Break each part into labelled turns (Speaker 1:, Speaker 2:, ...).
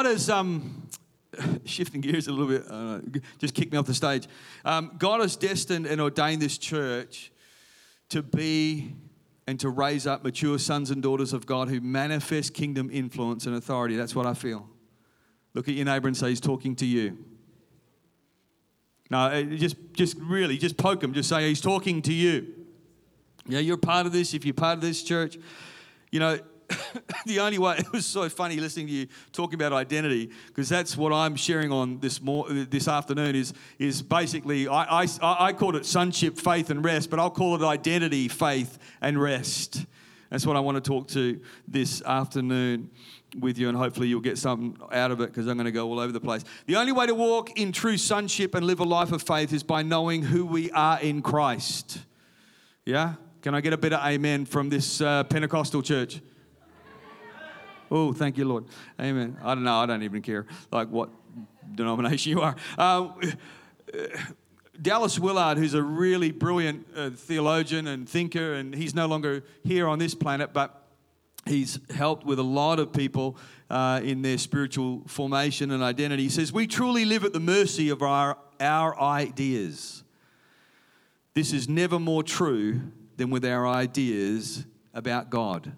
Speaker 1: God has, shifting gears a little bit, just kick me off the stage. God has destined and ordained this church to be and to raise up mature sons and daughters of God who manifest kingdom influence and authority. That's what I feel. Look at your neighbor and say, he's talking to you. No, just poke him. Just say, he's talking to you. Yeah, you're part of this. If you're part of this church, you know, the only way, it was so funny listening to you talking about identity, because that's what I'm sharing on this afternoon is basically, I called it sonship, faith and rest, but I'll call it identity, faith and rest. That's what I want to talk to this afternoon with you, and hopefully you'll get something out of it, because I'm going to go all over the place. The only way to walk in true sonship and live a life of faith is by knowing who we are in Christ. Yeah? Can I get a better amen from this Pentecostal church? Oh, thank you, Lord. Amen. I don't know. I don't even care, like, what denomination you are. Dallas Willard, who's a really brilliant theologian and thinker, and he's no longer here on this planet, but he's helped with a lot of people in their spiritual formation and identity. He says, we truly live at the mercy of our ideas. This is never more true than with our ideas about God.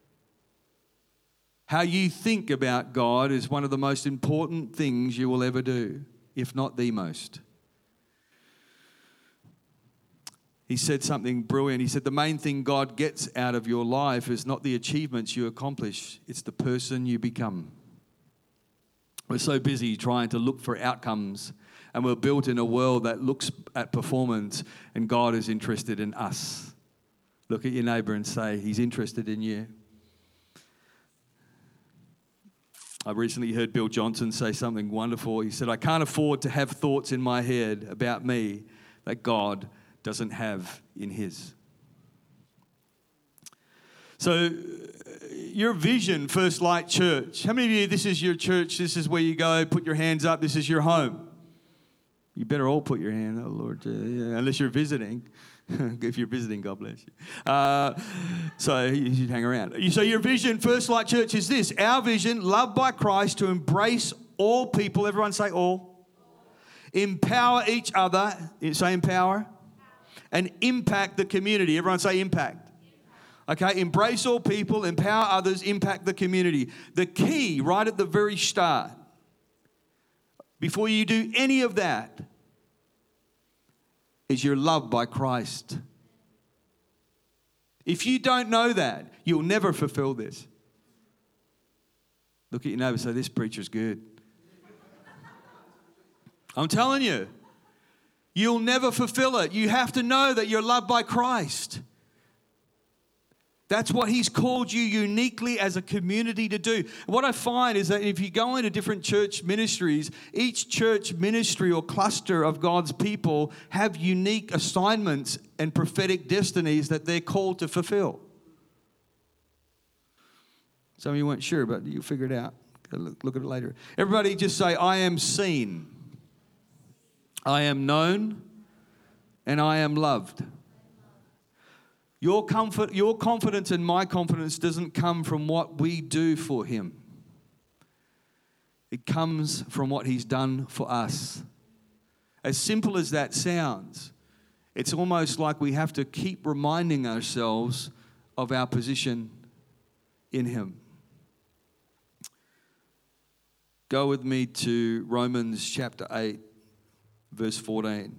Speaker 1: How you think about God is one of the most important things you will ever do, if not the most. He said something brilliant. He said, the main thing God gets out of your life is not the achievements you accomplish, it's the person you become. We're so busy trying to look for outcomes, and we're built in a world that looks at performance, and God is interested in us. Look at your neighbor and say, he's interested in you. I recently heard Bill Johnson say something wonderful. He said, I can't afford to have thoughts in my head about me that God doesn't have in his. So your vision, First Light Church. How many of you, this is your church, this is where you go, put your hands up, this is your home? You better all put your hand, oh Lord, yeah, unless you're visiting. If you're visiting, God bless you. So you should hang around. So your vision, First Light Church, is this. Our vision, loved by Christ, to embrace all people. Everyone say all. Empower each other. Say empower. And impact the community. Everyone say impact. Okay, embrace all people, empower others, impact the community. The key right at the very start, before you do any of that, is you're loved by Christ. If you don't know that, you'll never fulfill this. Look at your neighbor and say, this preacher's good. I'm telling you, you'll never fulfill it. You have to know that you're loved by Christ. That's what he's called you uniquely as a community to do. What I find is that if you go into different church ministries, each church ministry or cluster of God's people have unique assignments and prophetic destinies that they're called to fulfill. Some of you weren't sure, but you'll figure it out. Look at it later. Everybody just say, I am seen, I am known, and I am loved. Your confidence and my confidence doesn't come from what we do for him. It comes from what he's done for us. As simple as that sounds, it's almost like we have to keep reminding ourselves of our position in him. Go with me to Romans chapter 8, verse 14.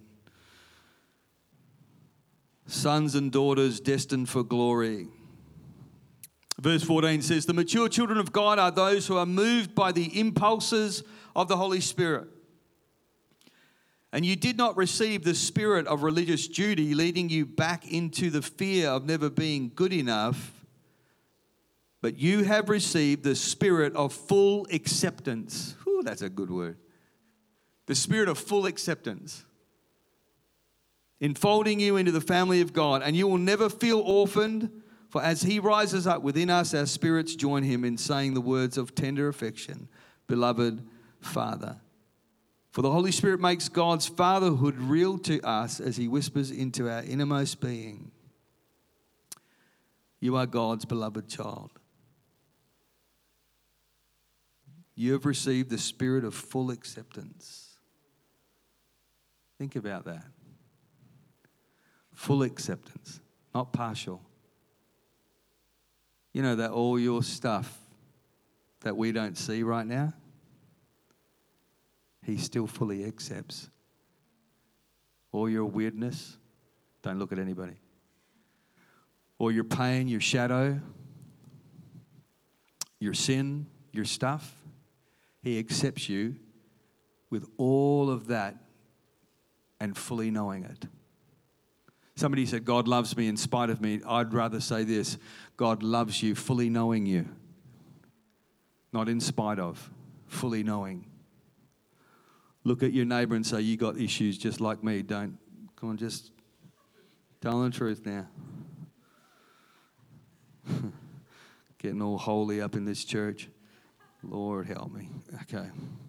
Speaker 1: Sons and daughters destined for glory. Verse 14 says, the mature children of God are those who are moved by the impulses of the Holy Spirit. And you did not receive the spirit of religious duty, leading you back into the fear of never being good enough, but you have received the spirit of full acceptance. Whew, that's a good word. The spirit of full acceptance, enfolding you into the family of God, and you will never feel orphaned, for as he rises up within us, our spirits join him in saying the words of tender affection, beloved Father. For the Holy Spirit makes God's fatherhood real to us as he whispers into our innermost being, you are God's beloved child. You have received the spirit of full acceptance. Think about that. Full acceptance, not partial. You know that all your stuff that we don't see right now, he still fully accepts. All your weirdness, don't look at anybody. All your pain, your shadow, your sin, your stuff, he accepts you with all of that and fully knowing it. Somebody said, God loves me in spite of me. I'd rather say this, God loves you fully knowing you. Not in spite of, fully knowing. Look at your neighbour and say, you got issues just like me. Don't, come on, just tell the truth now. Getting all holy up in this church. Lord help me. Okay.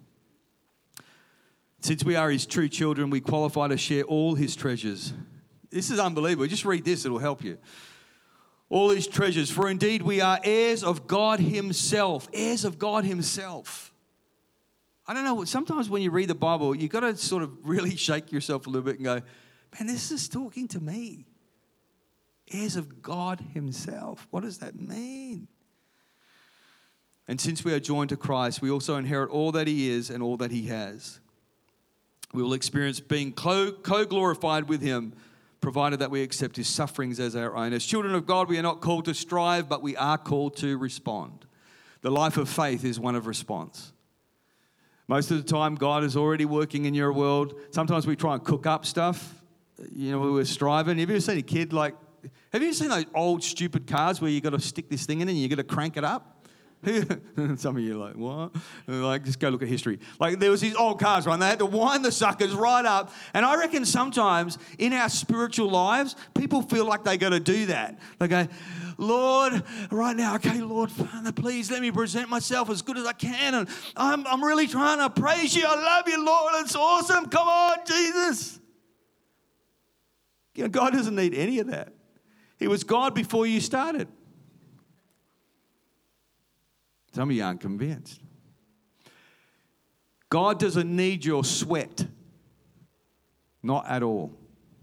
Speaker 1: Since we are his true children, we qualify to share all his treasures. This is unbelievable. Just read this, it'll help you. All his treasures. For indeed we are heirs of God himself. Heirs of God himself. I don't know, sometimes when you read the Bible, you've got to sort of really shake yourself a little bit and go, man, this is talking to me. Heirs of God himself. What does that mean? And since we are joined to Christ, we also inherit all that he is and all that he has. We will experience being co-glorified with him, provided that we accept his sufferings as our own. As children of God, we are not called to strive, but we are called to respond. The life of faith is one of response. Most of the time, God is already working in your world. Sometimes we try and cook up stuff. You know, we're striving. Have you ever seen a kid have you ever seen those old stupid cars where you got to stick this thing in and you got to crank it up? Some of you are like, what? Like, just go look at history. Like, there was these old cars, right? And they had to wind the suckers right up. And I reckon sometimes in our spiritual lives, people feel like they got to do that. They go, Lord, right now, okay, Lord, Father, please let me present myself as good as I can. And I'm really trying to praise you. I love you, Lord. It's awesome. Come on, Jesus. You know, God doesn't need any of that. He was God before you started. Some of you aren't convinced. God doesn't need your sweat. Not at all.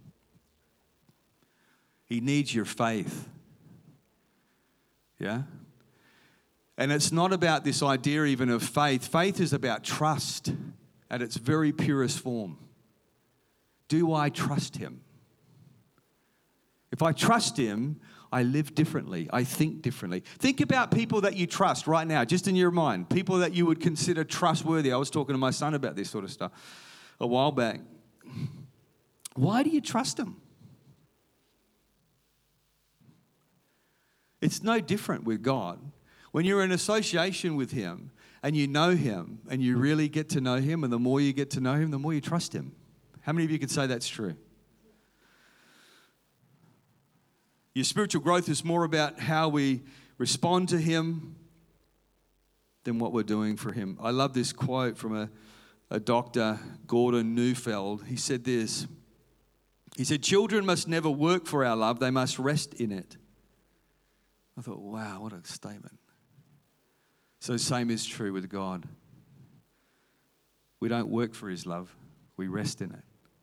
Speaker 1: He needs your faith. Yeah? And it's not about this idea even of faith. Faith is about trust at its very purest form. Do I trust him? If I trust him, I live differently. I think differently. Think about people that you trust right now, just in your mind. People that you would consider trustworthy. I was talking to my son about this sort of stuff a while back. Why do you trust them? It's no different with God. When you're in association with him and you know him and you really get to know him, and the more you get to know him, the more you trust him. How many of you could say that's true? Your spiritual growth is more about how we respond to him than what we're doing for him. I love this quote from a doctor, Gordon Neufeld. He said this. He said, children must never work for our love. They must rest in it. I thought, wow, what a statement. So the same is true with God. We don't work for his love. We rest in it.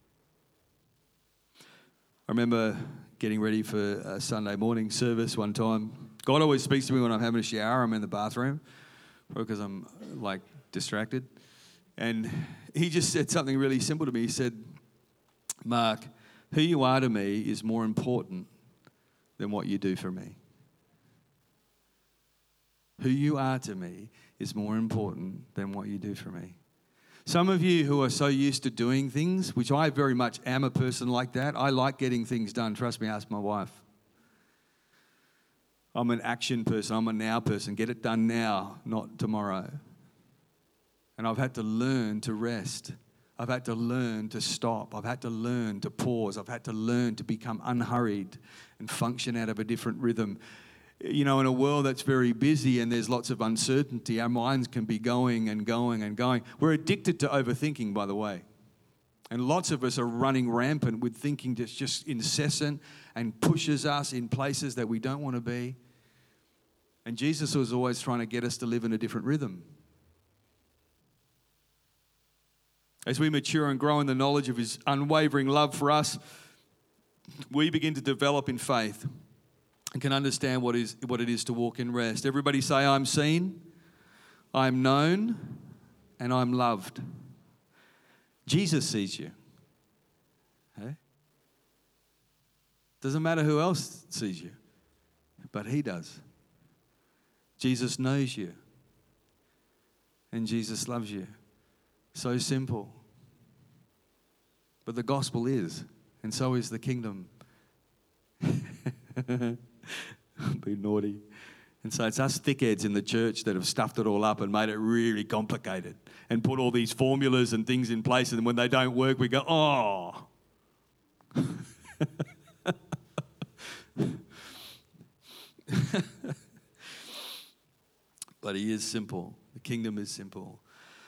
Speaker 1: I remember getting ready for a Sunday morning service one time. God always speaks to me when I'm having a shower. I'm in the bathroom, probably because I'm like distracted. And he just said something really simple to me. He said, Mark, who you are to me is more important than what you do for me. Who you are to me is more important than what you do for me. Some of you who are so used to doing things, which I very much am a person like that. I like getting things done. Trust me, ask my wife. I'm an action person. I'm a now person. Get it done now, not tomorrow. And I've had to learn to rest. I've had to learn to stop. I've had to learn to pause. I've had to learn to become unhurried and function out of a different rhythm. You know, in a world that's very busy and there's lots of uncertainty, our minds can be going and going and going. We're addicted to overthinking, by the way. And lots of us are running rampant with thinking that's just incessant and pushes us in places that we don't want to be. And Jesus was always trying to get us to live in a different rhythm. As we mature and grow in the knowledge of his unwavering love for us, we begin to develop in faith and can understand what it is to walk in rest. Everybody say, I'm seen, I'm known, and I'm loved. Jesus sees you. Hey? Doesn't matter who else sees you, but he does. Jesus knows you, and Jesus loves you. So simple. But the gospel is, and so is the kingdom. Be naughty. And so it's us thickheads in the church that have stuffed it all up and made it really complicated and put all these formulas and things in place, and when they don't work, we go, oh. But he is simple. The kingdom is simple.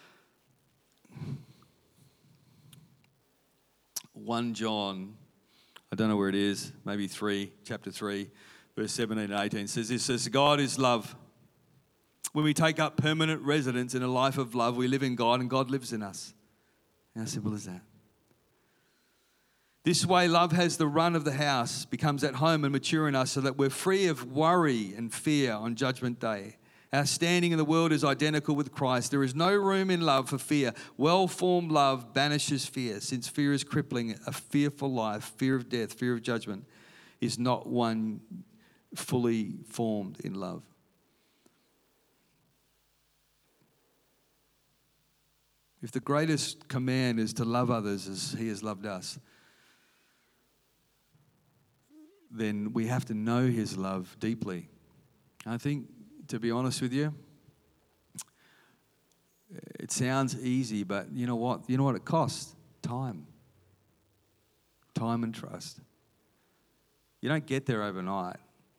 Speaker 1: 1 John, I don't know where it is, maybe chapter 3, verse 17 and 18 says this, says, God is love. When we take up permanent residence in a life of love, we live in God and God lives in us. How simple is that? This way, love has the run of the house, becomes at home and mature in us so that we're free of worry and fear on Judgment Day. Our standing in the world is identical with Christ. There is no room in love for fear. Well-formed love banishes fear, since fear is crippling. A fearful life, fear of death, fear of judgment, is not one fully formed in love. If the greatest command is to love others as he has loved us, then we have to know his love deeply. I think, to be honest with you, it sounds easy, but you know what? You know what it costs? Time. Time and trust. You don't get there overnight.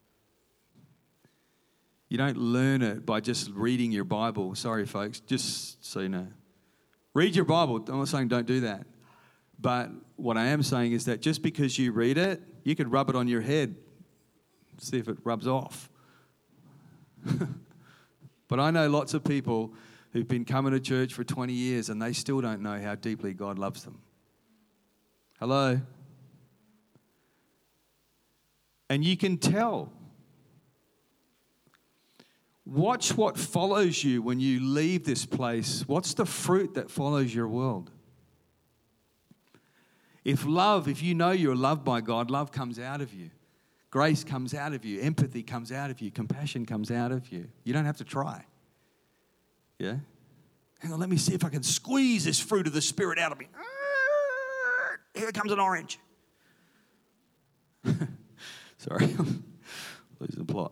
Speaker 1: You don't learn it by just reading your Bible. Sorry, folks, just so you know. Read your Bible. I'm not saying don't do that. But what I am saying is that just because you read it, you could rub it on your head, see if it rubs off. But I know lots of people who've been coming to church for 20 years and they still don't know how deeply God loves them. Hello? And you can tell. Watch what follows you when you leave this place. What's the fruit that follows your world? If you know you're loved by God, love comes out of you. Grace comes out of you. Empathy comes out of you. Compassion comes out of you. You don't have to try. Yeah? Hang on, let me see if I can squeeze this fruit of the Spirit out of me. Here comes an orange. Sorry. Losing the plot.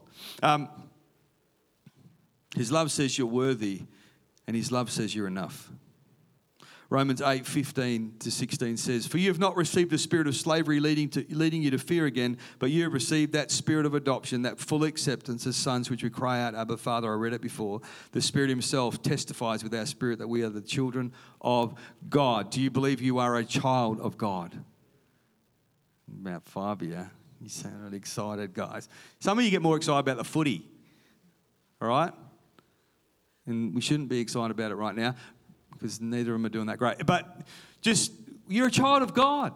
Speaker 1: His love says you're worthy, and his love says you're enough. Romans 8:15-16 says, For you have not received a spirit of slavery leading you to fear again, but you have received that spirit of adoption, that full acceptance as sons, which we cry out, Abba, Father. I read it before. The Spirit himself testifies with our spirit that we are the children of God. Do you believe you are a child of God? About 5 of you. You sounded excited, guys. Some of you get more excited about the footy, all right? And we shouldn't be excited about it right now, because neither of them are doing that great. But just, you're a child of God.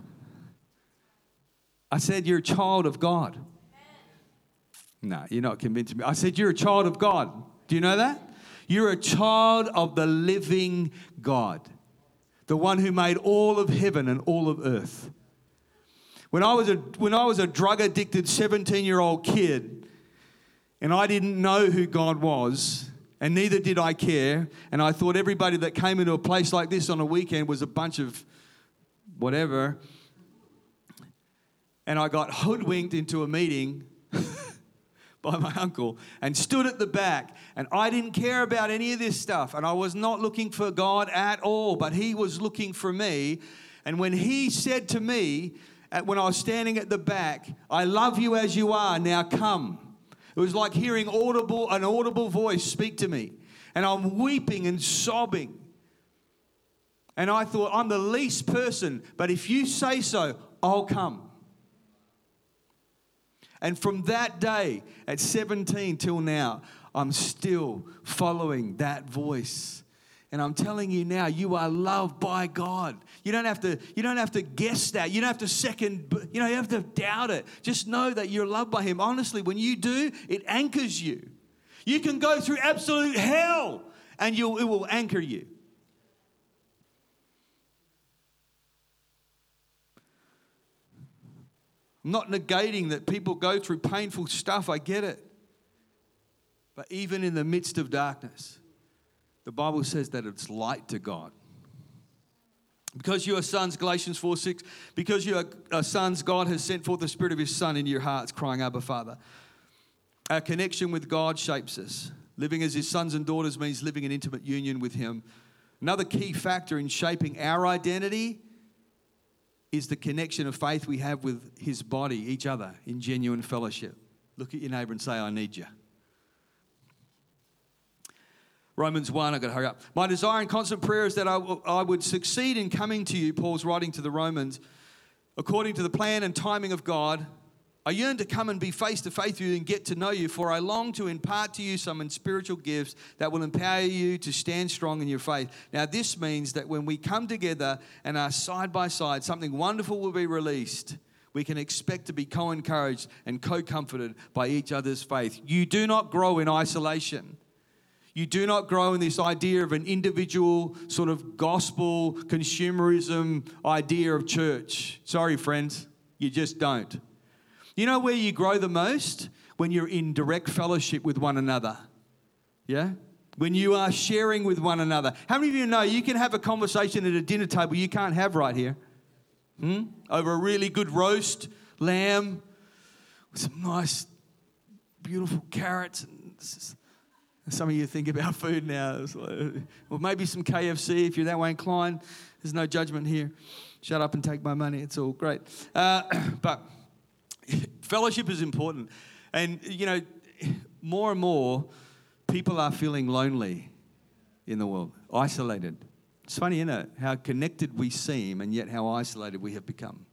Speaker 1: I said you're a child of God. No, you're not convincing me. I said you're a child of God. Do you know that? You're a child of the living God, the one who made all of heaven and all of earth. When I was a drug-addicted 17-year-old kid, and I didn't know who God was, and neither did I care. And I thought everybody that came into a place like this on a weekend was a bunch of whatever. And I got hoodwinked into a meeting by my uncle and stood at the back. And I didn't care about any of this stuff. And I was not looking for God at all, but he was looking for me. And when he said to me, when I was standing at the back, I love you as you are, now come. It was like hearing an audible voice speak to me. And I'm weeping and sobbing. And I thought, I'm the least person, but if you say so, I'll come. And from that day, at 17 till now, I'm still following that voice. And I'm telling you now, you are loved by God. You don't have to guess that. You don't have to you have to doubt it. Just know that you're loved by him. Honestly, when you do, it anchors you. You can go through absolute hell and it will anchor you. I'm not negating that people go through painful stuff. I get it. But even in the midst of darkness, the Bible says that it's light to God. Because you are sons, Galatians 4:6, because you are sons, God has sent forth the Spirit of his Son into your hearts, crying, Abba, Father. Our connection with God shapes us. Living as his sons and daughters means living in intimate union with him. Another key factor in shaping our identity is the connection of faith we have with his body, each other, in genuine fellowship. Look at your neighbour and say, I need you. Romans 1, I've got to hurry up. My desire and constant prayer is that I would succeed in coming to you, Paul's writing to the Romans, according to the plan and timing of God. I yearn to come and be face to face with you and get to know you, for I long to impart to you some spiritual gifts that will empower you to stand strong in your faith. Now, this means that when we come together and are side by side, something wonderful will be released. We can expect to be co-encouraged and co-comforted by each other's faith. You do not grow in isolation. You do not grow in this idea of an individual sort of gospel consumerism idea of church. Sorry, friends, you just don't. You know where you grow the most? When you're in direct fellowship with one another. Yeah? When you are sharing with one another. How many of you know you can have a conversation at a dinner table you can't have right here? Over a really good roast lamb with some nice, beautiful carrots. And some of you think about food now. Well, maybe some KFC if you're that way inclined. There's no judgment here. Shut up and take my money. It's all great. But fellowship is important. And, you know, more and more people are feeling lonely in the world, isolated. It's funny, isn't it, how connected we seem and yet how isolated we have become.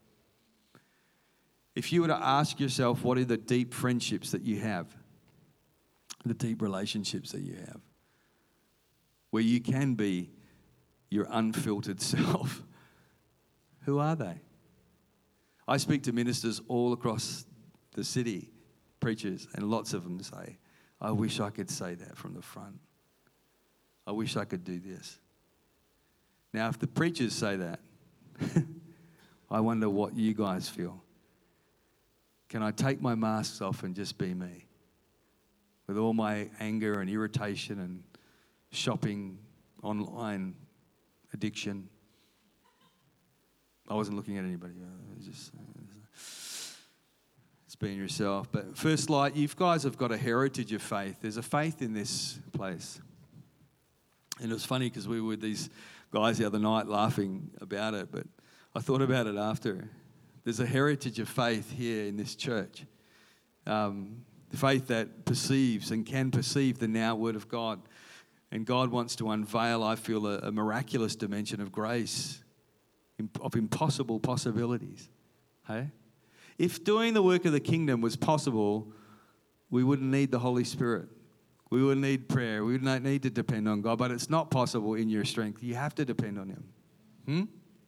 Speaker 1: If you were to ask yourself, what are the deep friendships that you have, the deep relationships that you have, where you can be your unfiltered self, who are they? I speak to ministers all across the city, preachers, and lots of them say, I wish I could say that from the front. I wish I could do this. Now, if the preachers say that, I wonder what you guys feel. Can I take my masks off and just be me? With all my anger and irritation and shopping, online addiction. I wasn't looking at anybody. It's being yourself. But First Light, you guys have got a heritage of faith. There's a faith in this place. And it was funny because we were with these guys the other night laughing about it, but I thought about it after. There's a heritage of faith here in this church. Faith that perceives and can perceive the now word of God. And God wants to unveil, I feel, a miraculous dimension of grace, of impossible possibilities. Hey? If doing the work of the kingdom was possible, we wouldn't need the Holy Spirit. We wouldn't need prayer. We wouldn't need to depend on God. But it's not possible in your strength. You have to depend on him.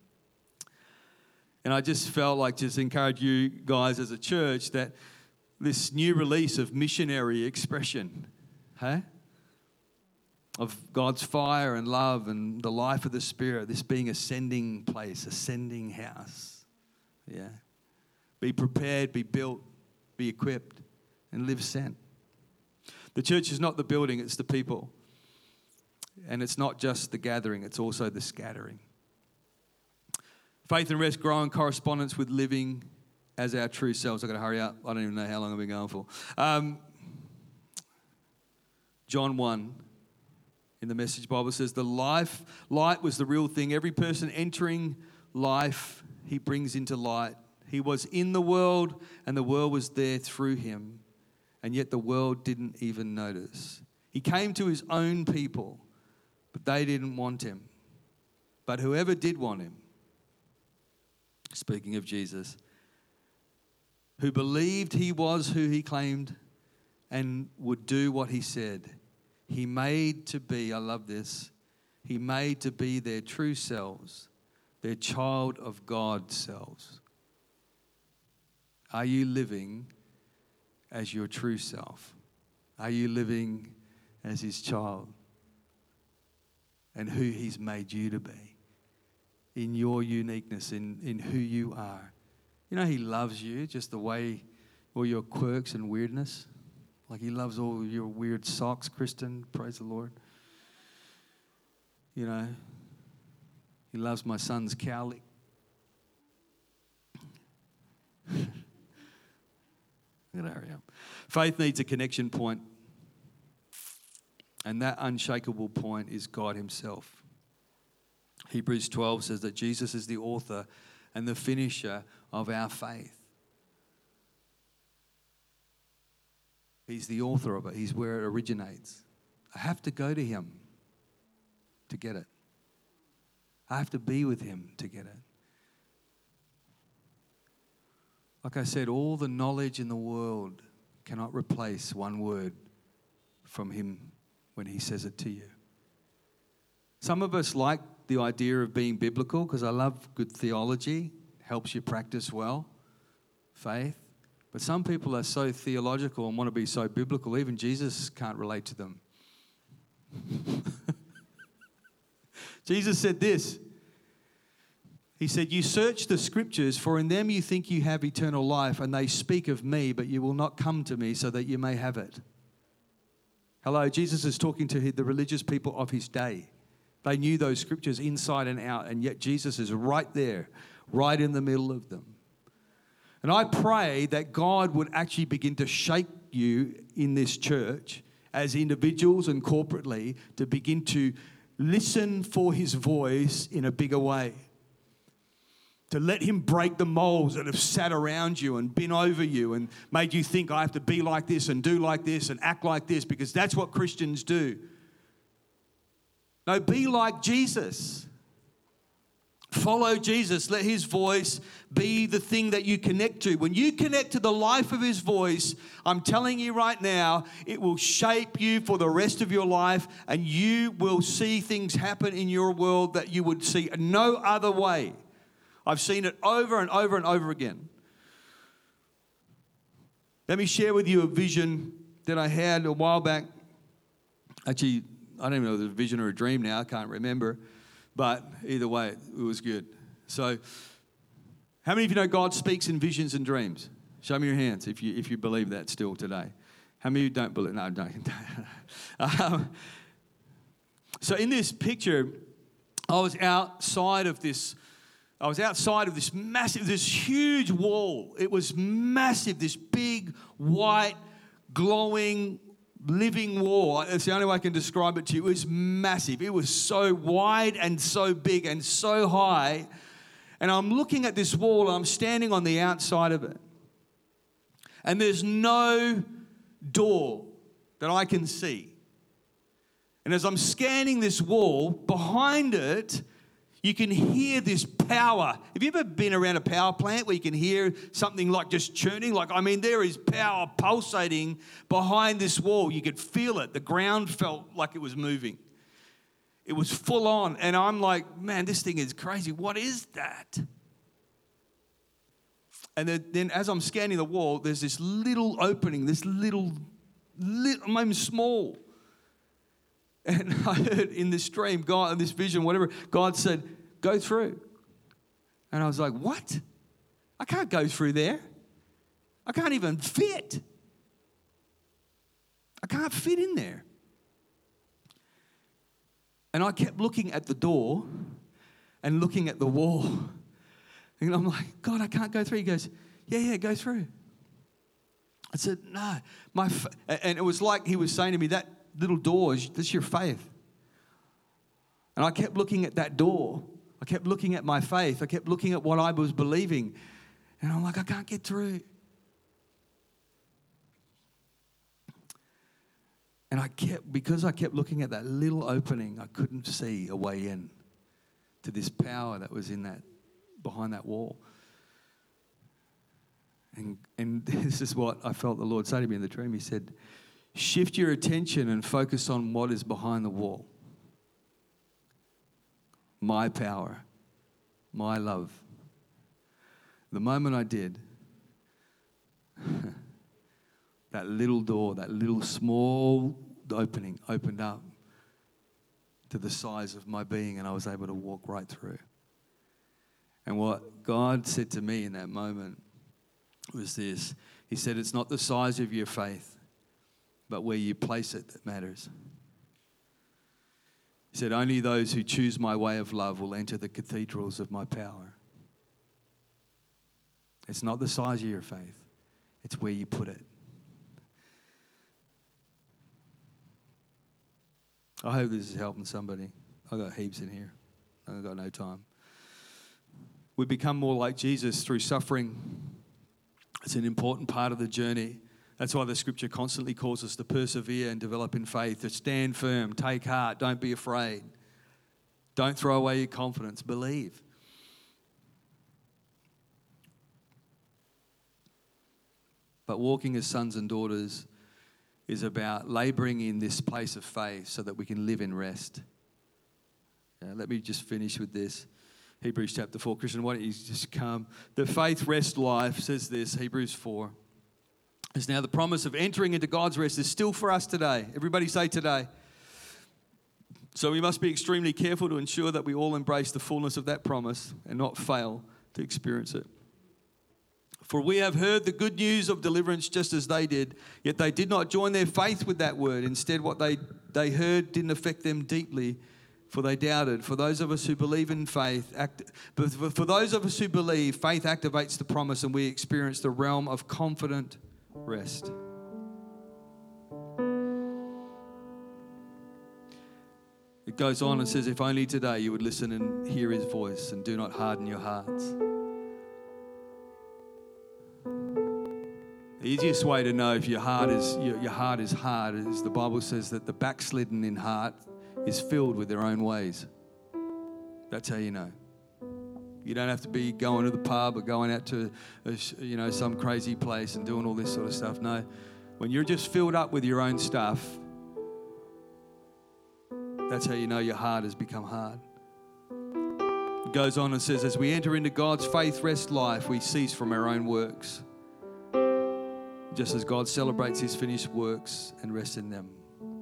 Speaker 1: And I just felt like just encourage you guys as a church that this new release of missionary expression, hey? Of God's fire and love and the life of the Spirit, this being ascending place, ascending house. Yeah. Be prepared, be built, be equipped, and live sent. The church is not the building, it's the people. And it's not just the gathering, it's also the scattering. Faith and rest grow in correspondence with living as our true selves. I've got to hurry up. I don't even know how long I've been going for. John 1 in the Message Bible says, the light was the real thing. Every person entering life, he brings into light. He was in the world and the world was there through him. And yet the world didn't even notice. He came to his own people, but they didn't want him. But whoever did want him, speaking of Jesus, who believed he was who he claimed and would do what he said, he made to be, I love this, He made to be their true selves, their child of God selves. Are you living as your true self? Are you living as his child? And who he's made you to be in your uniqueness, in who you are. You know, he loves you just the way, all your quirks and weirdness. Like he loves all your weird socks, Kristen, praise the Lord. You know, he loves my son's cowlick. Faith needs a connection point. And that unshakable point is God himself. Hebrews 12 says that Jesus is the author and the finisher of our faith. He's the author of it. He's where it originates. I have to go to him to get it. I have to be with him to get it. Like I said, all the knowledge in the world cannot replace one word from him when he says it to you. Some of us like the idea of being biblical because I love good theology, helps you practice well, faith. But some people are so theological and want to be so biblical, even Jesus can't relate to them. Jesus said this. He said, you search the scriptures, for in them you think you have eternal life, and they speak of me, but you will not come to me so that you may have it. Hello, Jesus is talking to the religious people of his day. They knew those scriptures inside and out, and yet Jesus is right there, right in the middle of them. And I pray that God would actually begin to shake you in this church as individuals and corporately to begin to listen for his voice in a bigger way. To let him break the molds that have sat around you and been over you and made you think I have to be like this and do like this and act like this, because that's what Christians do. No, be like Jesus. Follow Jesus. Let his voice be the thing that you connect to. When you connect to the life of his voice, I'm telling you right now, it will shape you for the rest of your life, and you will see things happen in your world that you would see no other way. I've seen it over and over and over again. Let me share with you a vision that I had a while back. Actually, I don't even know if it was a vision or a dream now. I can't remember. But either way, it was good. So, how many of you know God speaks in visions and dreams? Show me your hands if you believe that still today. How many of you don't believe? No, don't. So in this picture, I was outside of this massive, this huge wall. It was massive, this big, white, glowing, living wall. That's the only way I can describe it to you. It was massive. It was so wide and so big and so high. And I'm looking at this wall and I'm standing on the outside of it. And there's no door that I can see. And as I'm scanning this wall, behind it, you can hear this power. Have you ever been around a power plant where you can hear something like just churning? There is power pulsating behind this wall. You could feel it. The ground felt like it was moving. It was full on. And I'm like, man, this thing is crazy. What is that? And then as I'm scanning the wall, there's this little opening, this little maybe small. And I heard in this dream, God, in this vision, whatever, God said, go through. And I was like, what? I can't go through there. I can't even fit. I can't fit in there. And I kept looking at the door and looking at the wall. And I'm like, God, I can't go through. He goes, yeah, go through. I said, no. And it was like he was saying to me, that little door, that's your faith. And I kept looking at that door. I kept looking at my faith. I kept looking at what I was believing. And I'm like, I can't get through. And because I kept looking at that little opening, I couldn't see a way in to this power that was behind that wall. And this is what I felt the Lord say to me in the dream. He said, shift your attention and focus on what is behind the wall. my power, my love. The moment I did, that little door, that little small opening opened up to the size of my being, and I was able to walk right through. And what God said to me in that moment was this. He said, it's not the size of your faith, but where you place it that matters. He said, only those who choose my way of love will enter the cathedrals of my power. It's not the size of your faith, it's where you put it. I hope this is helping somebody. I've got heaps in here. I've got no time. We become more like Jesus through suffering. It's an important part of the journey. That's why the scripture constantly calls us to persevere and develop in faith, to stand firm, take heart, don't be afraid. Don't throw away your confidence, believe. But walking as sons and daughters is about laboring in this place of faith so that we can live in rest. Let me just finish with this. Hebrews chapter 4. Christian, why don't you just come? The faith rest life says this, Hebrews 4. Is now the promise of entering into God's rest is still for us today. Everybody say today. So we must be extremely careful to ensure that we all embrace the fullness of that promise and not fail to experience it. For we have heard the good news of deliverance just as they did, yet they did not join their faith with that word. Instead, what they heard didn't affect them deeply, for they doubted. For those of us who believe in faith, for those of us who believe, faith activates the promise and we experience the realm of confident rest. It goes on and says, if only today you would listen and hear his voice and do not harden your hearts. The easiest way to know if your heart is hard is the Bible says that the backslidden in heart is filled with their own ways. That's how you know. You don't have to be going to the pub or going out to some crazy place and doing all this sort of stuff. No, when you're just filled up with your own stuff, that's how you know your heart has become hard. It goes on and says, as we enter into God's faith rest life, we cease from our own works, just as God celebrates his finished works and rests in them.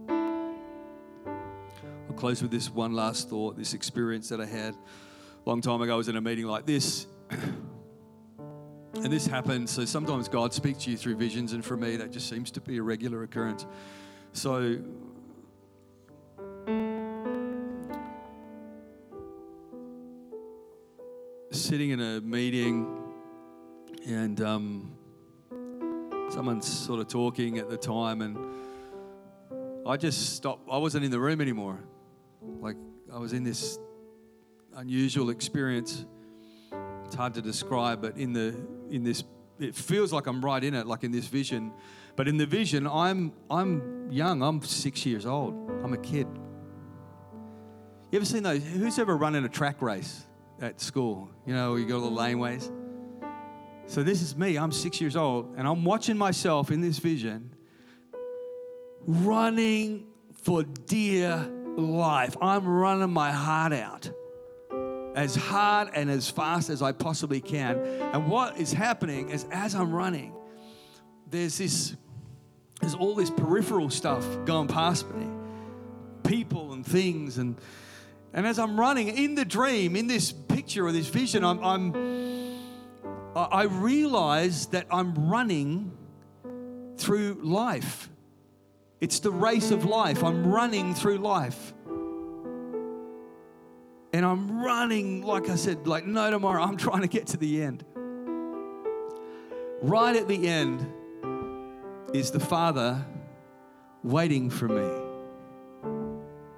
Speaker 1: I'll close with this one last thought, this experience that I had a long time ago. I was in a meeting like this, and this happened. So sometimes God speaks to you through visions, and for me, that just seems to be a regular occurrence. So sitting in a meeting, and someone's sort of talking at the time, and I just stopped. I wasn't in the room anymore. Like, I was in this unusual experience. It's hard to describe, but in this, it feels like I'm right in it, like in this vision. But in the vision, I'm young. I'm 6 years old. I'm a kid. You ever seen those? Who's ever run in a track race at school? You know, you go to the laneways. So this is me. I'm 6 years old, and I'm watching myself in this vision running for dear life. I'm running my heart out as hard and as fast as I possibly can. And what is happening is, as I'm running, there's all this peripheral stuff going past me, people and things, and as I'm running in the dream, in this picture or this vision, I realize that I'm running through life. It's the race of life. I'm running through life. And I'm running, like I said, like no tomorrow. I'm trying to get to the end. Right at the end is the Father waiting for me.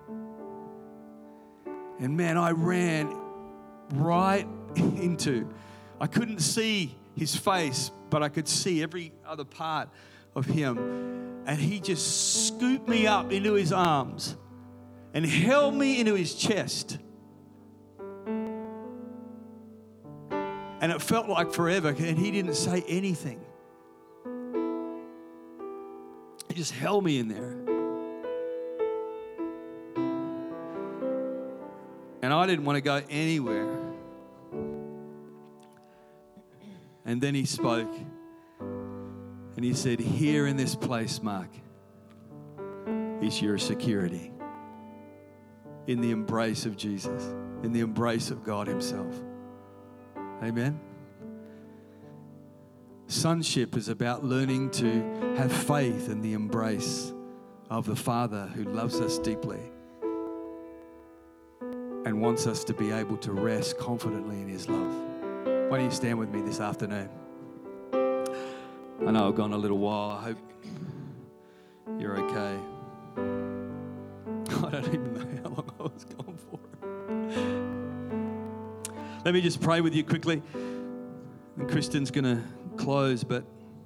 Speaker 1: And man, I ran right into, I couldn't see his face, but I could see every other part of him. And he just scooped me up into his arms and held me into his chest. And it felt like forever, and he didn't say anything. He just held me in there. And I didn't want to go anywhere. And then he spoke. And he said, here in this place, Mark, is your security. In the embrace of Jesus. In the embrace of God himself. Amen. Sonship is about learning to have faith in the embrace of the Father who loves us deeply and wants us to be able to rest confidently in his love. Why don't you stand with me this afternoon? I know I've gone a little while. I hope you're okay. I don't even know how long I was gone for. Let me just pray with you quickly. And Kristen's going to close, but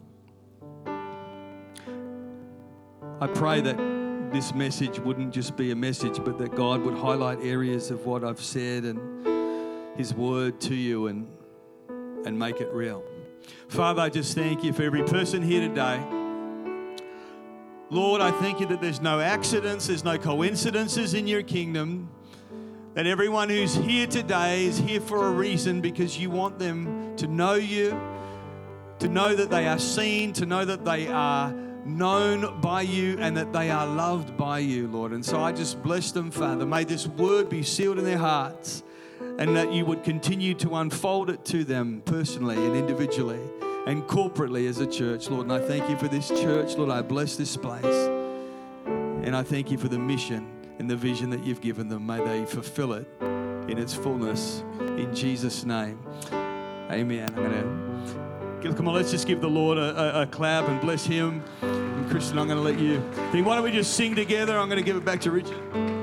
Speaker 1: I pray that this message wouldn't just be a message, but that God would highlight areas of what I've said and his word to you and make it real. Father, I just thank you for every person here today. Lord, I thank you that there's no accidents, there's no coincidences in your kingdom, that everyone who's here today is here for a reason because you want them to know you, to know that they are seen, to know that they are known by you and that they are loved by you, Lord. And so I just bless them, Father. May this word be sealed in their hearts and that you would continue to unfold it to them personally and individually and corporately as a church, Lord. And I thank you for this church, Lord. I bless this place. And I thank you for the mission and the vision that you've given them. May they fulfill it in its fullness. In Jesus' name. Amen. Come on, let's just give the Lord a clap and bless him. And Kristen, I'm going to let you. Why don't we just sing together? I'm going to give it back to Richard.